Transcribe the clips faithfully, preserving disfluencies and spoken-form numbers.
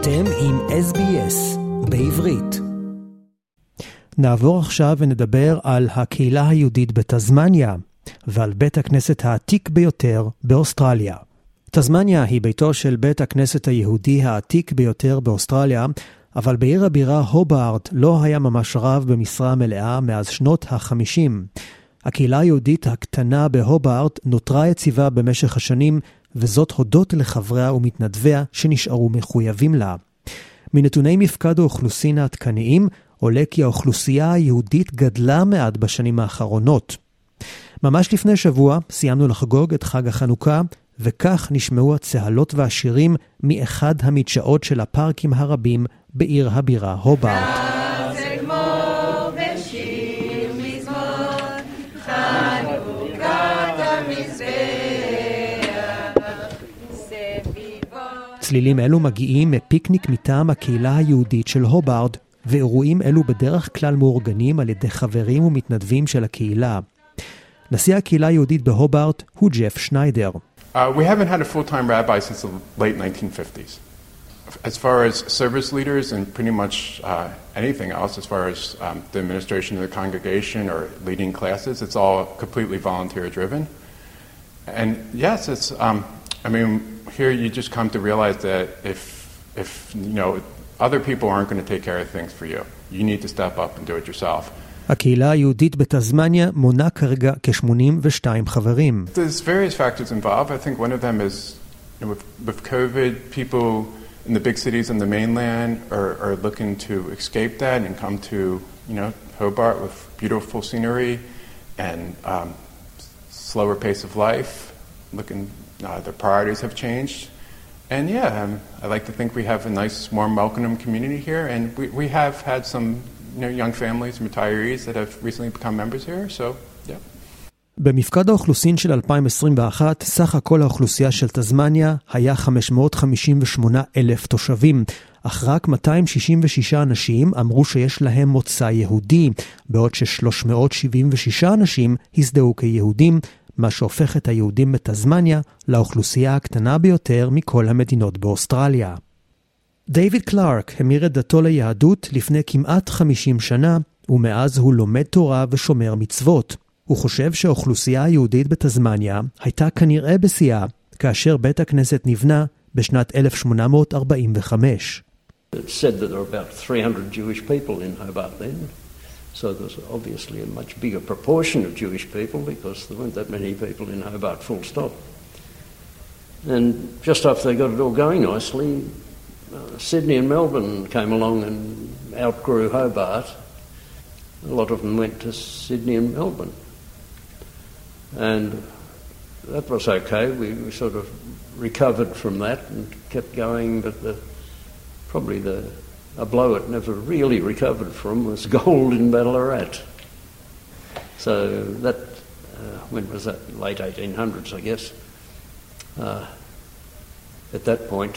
אתם עם אס בי אס בעברית. נעבור עכשיו ונדבר על הקהילה היהודית בתזמניה ועל בית הכנסת העתיק ביותר באוסטרליה. תזמניה היא ביתו של בית הכנסת היהודי העתיק ביותר באוסטרליה, אבל בעיר הבירה הובארט לא היה ממש רב במשרה מלאה מאז שנות ה-חמישים. הקהילה היהודית הקטנה בהובארט נותרה יציבה במשך השנים, וזאת הודות לחבריה ומתנדביה שנשארו מחויבים לה. מנתוני מפקד האוכלוסין העדכניים עולה כי האוכלוסייה היהודית גדלה מעט בשנים האחרונות. ממש לפני שבוע סיימנו לחגוג את חג החנוכה, וכך נשמעו הצהלות והשירים מאחד המדשאות של הפארקים הרבים בעיר הבירה הובארט. צלילים אלו מגיעים מפיקניק מטעם הקהילה היהודית של הובארט, ואירועים אלו בדרך כלל מאורגנים על ידי חברים ומתנדבים של הקהילה. נשיא הקהילה היהודית בהובארט הוא ג'ף שניידר. Uh, we haven't had a full-time rabbi since the late nineteen fifties. As far as service leaders and pretty much uh, anything else, as far as um, the administration of the congregation or leading classes, it's all completely volunteer-driven. And yes, it's, um, I mean, here you just come to realize that if, if, you know, other people aren't going to take care of things for you. You need to step up and do it yourself. הקהילה היהודית בתזמניה מונה כרגע כ-שמונים ושתיים חברים. There's various factors involved. I think one of them is, you know, with, with COVID, people in the big cities on the mainland are, are looking to escape that and come to, you know, Hobart with beautiful scenery and um, slower pace of life. Looking, uh, their priorities have changed. And yeah, um, I like to think we have a nice, warm, welcoming community here. And we, we have had some, you know, young families and retirees that have recently become members here. So, yeah. במפקד האוכלוסין של אלפיים עשרים ואחת, סך הכל האוכלוסייה של תזמניה היה חמש מאות חמישים ושמונה אלף תושבים, אך רק מאתיים שישים ושישה אנשים אמרו שיש להם מוצא יהודי, בעוד ש-שלוש מאות שבעים ושישה אנשים הזדהו כיהודים, מה שהופך את היהודים בתזמניה לאוכלוסייה הקטנה ביותר מכל המדינות באוסטרליה. דיוויד קלארק המיר את דתו ליהדות לפני כמעט חמישים שנה, ומאז הוא לומד תורה ושומר מצוות. הוא חושב שהאוכלוסייה היהודית בתזמניה הייתה כנראה בשיאה, כאשר בית הכנסת נבנה בשנת אלף שמונה מאות ארבעים וחמש. It said that there were about three hundred Jewish people in Hobart then. So there's obviously a much bigger proportion of Jewish people because there weren't that many people in Hobart, full stop. And just after they got it all going nicely, uh, Sydney and Melbourne came along and outgrew Hobart. A lot of them went to Sydney and Melbourne. And that was okay. We, we sort of recovered from that and kept going, but the, probably the a blow it never really recovered from was gold in Ballarat. So that, uh, when was that? Late eighteen hundreds, I guess. Uh, at that point,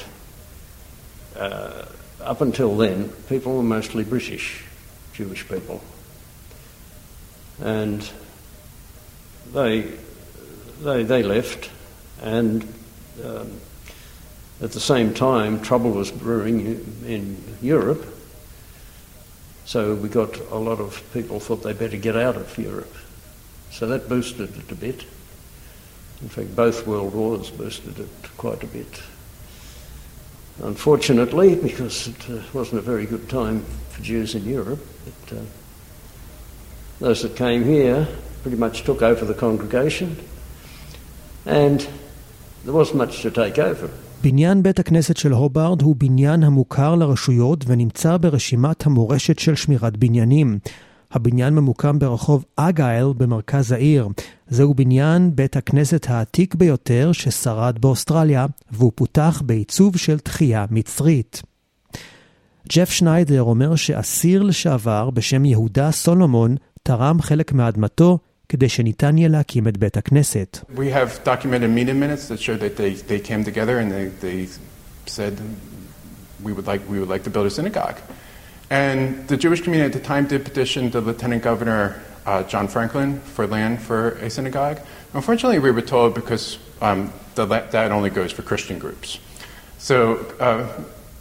uh, up until then, people were mostly British, Jewish people. And they, they, they left, and um, at the same time, trouble was brewing in Europe, so we got a lot of people thought they better get out of Europe. So that boosted it a bit. In fact, both world wars boosted it quite a bit. Unfortunately, because it uh, wasn't a very good time for Jews in Europe, but uh, those that came here pretty much took over the congregation, and there wasn't much to take over. בניין בית הכנסת של הובארט הוא בניין המוכר לרשויות ונמצא ברשימת המורשת של שמירת בניינים. הבניין ממוקם ברחוב אגייל במרכז העיר. זהו בניין בית הכנסת העתיק ביותר ששרד באוסטרליה, והוא פותח בעיצוב של תחייה מצרית. ג'ף שניידר אומר שאסיר לשעבר בשם יהודה סולומון תרם חלק מאדמתו כדי שניתן יהיה להקים את בית הכנסת. We have documented meeting minutes that show that they, they came together and they, they said we would like we would like to build a synagogue. And the Jewish community at the time did petition the Lieutenant Governor uh, John Franklin for land for a synagogue. Unfortunately, we were told because um, the, that only goes for Christian groups. So uh,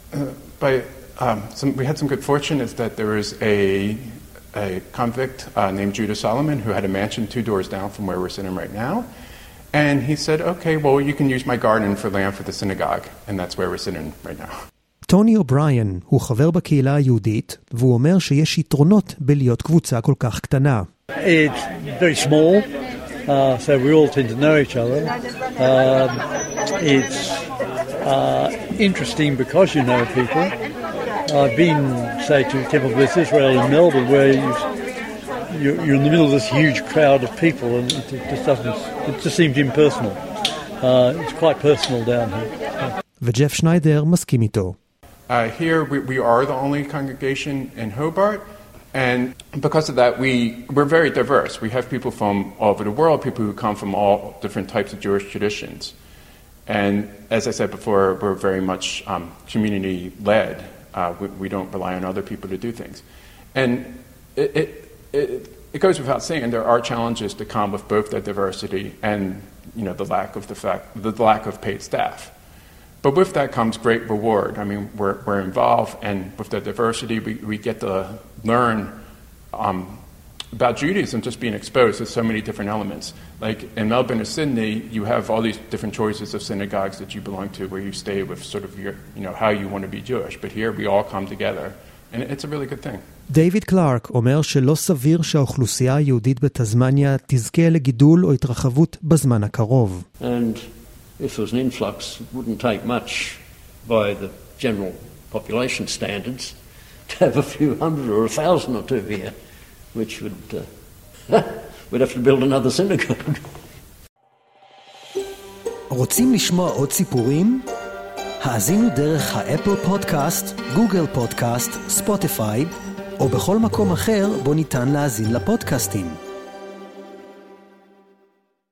Uh, by um, some, we had some good fortune is that there was a a convict uh, named Judah Solomon who had a mansion two doors down from where we're sitting right now. And he said, okay, well, you can use my garden for land for the synagogue. And that's where we're sitting right now. טוני אובריין הוא חבר בקהילה היהודית, והוא אומר שיש יתרונות בלהיות קבוצה כל כך קטנה. It's very small, uh, so we all tend to know each other. Um, it's uh, interesting because you know people. I've been, say, to Temple Bliss Israel in Melbourne, where you, you're, you're in the middle of this huge crowd of people, and it just doesn't. It just seems impersonal. Uh, it's quite personal down here. וג'ף שניידר מסכים איתו. Uh, here we, we are the only congregation in Hobart, and because of that, we, we're very diverse. We have people from all over the world, people who come from all different types of Jewish traditions. And as I said before, we're very much um, community-led. Uh, we, we don't rely on other people to do things. And it, it, it, it goes without saying, there are challenges to come with both the diversity and, you know, the lack of the fact, the lack of paid staff. But with that comes great reward. I mean, we're, we're involved, and with the diversity, we, we get to learn um, about Judaism just being exposed to so many different elements. Like in Melbourne or Sydney, you have all these different choices of synagogues that you belong to, where you stay with sort of your, you know, how you want to be Jewish. But here, we all come together, and it's a really good thing. דייוויד קלארק אומר שלא סביר שהאוכלוסייה היהודית בתזמניה תזכה לגידול או התרחבות בזמן הקרוב. And if there was an influx, it wouldn't take much by the general population standards to have a few hundred or a thousand or two here, which would, uh, we'd have to build another synagogue. רוצים לשמוע עוד סיפורים? האזינו דרך האפל פודקאסט, גוגל פודקאסט, ספוטיפיי, או בכל מקום אחר בו ניתן להאזין לפודקאסטים.